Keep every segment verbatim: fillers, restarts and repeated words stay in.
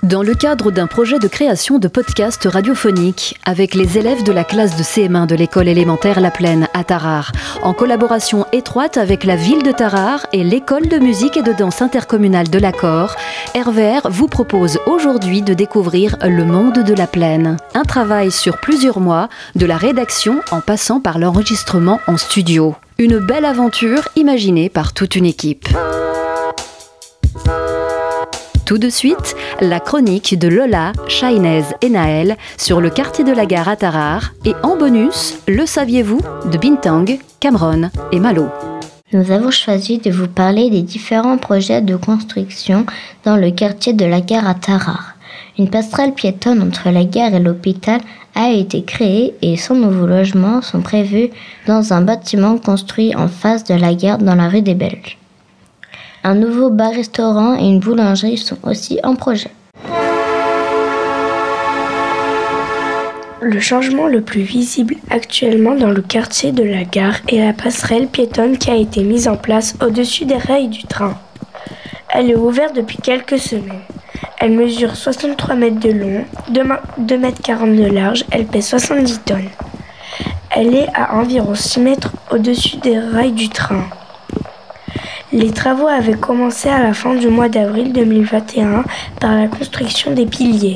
Dans le cadre d'un projet de création de podcasts radiophoniques avec les élèves de la classe de C M un de l'école élémentaire La Plaine à Tarare, en collaboration étroite avec la ville de Tarare et l'école de musique et de danse intercommunale de l'Accord, R V R vous propose aujourd'hui de découvrir le monde de La Plaine. Un travail sur plusieurs mois, de la rédaction en passant par l'enregistrement en studio. Une belle aventure imaginée par toute une équipe. Tout de suite, la chronique de Lola, Shainez et Naël sur le quartier de la gare à Tarare et en bonus, le saviez-vous de Bintang, Cameron et Malo. Nous avons choisi de vous parler des différents projets de construction dans le quartier de la gare à Tarare. Une passerelle piétonne entre la gare et l'hôpital a été créée et cent nouveaux logements sont prévus dans un bâtiment construit en face de la gare dans la rue des Belges. Un nouveau bar-restaurant et une boulangerie sont aussi en projet. Le changement le plus visible actuellement dans le quartier de la gare est la passerelle piétonne qui a été mise en place au-dessus des rails du train. Elle est ouverte depuis quelques semaines. Elle mesure soixante-trois mètres de long, deux mètres quarante de large, elle pèse soixante-dix tonnes. Elle est à environ six mètres au-dessus des rails du train. Les travaux avaient commencé à la fin du mois d'avril deux mille vingt et un par la construction des piliers.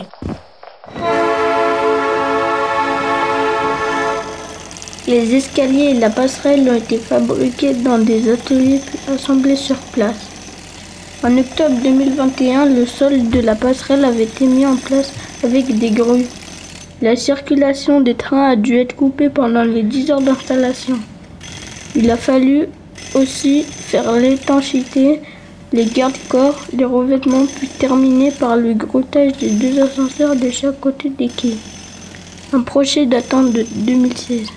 Les escaliers et la passerelle ont été fabriqués dans des ateliers puis assemblés sur place. En octobre deux mille vingt et un, le sol de la passerelle avait été mis en place avec des grues. La circulation des trains a dû être coupée pendant les dix heures d'installation. Il a fallu aussi faire l'étanchéité, les garde-corps, les revêtements, puis terminer par le groutage des deux ascenseurs de chaque côté des quais. Un projet datant de deux mille seize.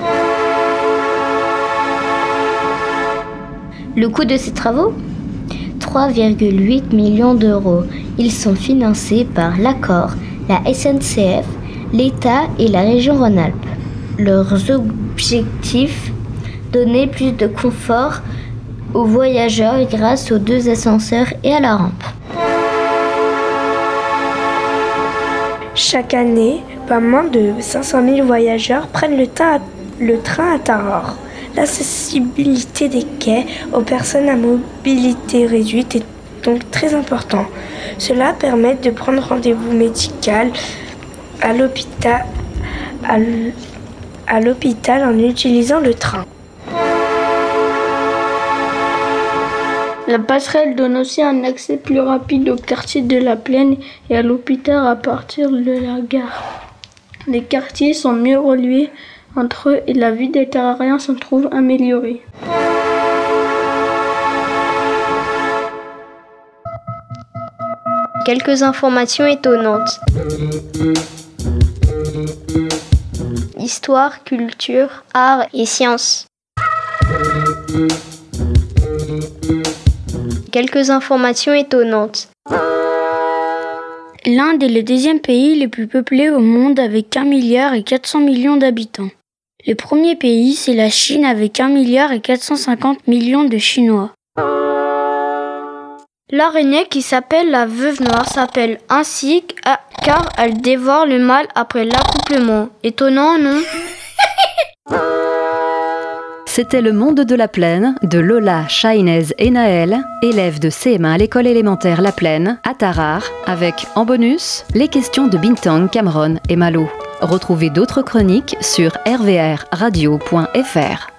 Le coût de ces travaux ? trois virgule huit millions d'euros. Ils sont financés par l'Accord, la S N C F, l'État et la région Rhône-Alpes. Leurs objectifs : donner plus de confort aux voyageurs grâce aux deux ascenseurs et à la rampe. Chaque année, pas moins de cinq cent mille voyageurs prennent le, ta- le train à Tarare. L'accessibilité des quais aux personnes à mobilité réduite est donc très important. Cela permet de prendre rendez-vous médical à l'hôpital, à, l- à l'hôpital en utilisant le train. La passerelle donne aussi un accès plus rapide au quartier de la Plaine et à l'hôpital à partir de la gare. Les quartiers sont mieux reliés entre eux et la vie des Tarariens se trouve améliorée. Quelques informations étonnantes. Histoire, culture, art et sciences. Quelques informations étonnantes. L'Inde est le deuxième pays le plus peuplé au monde avec un milliard et quatre cents millions d'habitants. Le premier pays, c'est la Chine avec un milliard et quatre cent cinquante millions de Chinois. L'araignée qui s'appelle la veuve noire s'appelle ainsi car elle dévore le mâle après l'accouplement. Étonnant, non ? C'était le monde de La Plaine de Lola, Shainez et Naël, élèves de C M un à l'école élémentaire La Plaine à Tarare, avec en bonus les questions de Bintang, Cameron et Malo. Retrouvez d'autres chroniques sur r v r radio point f r.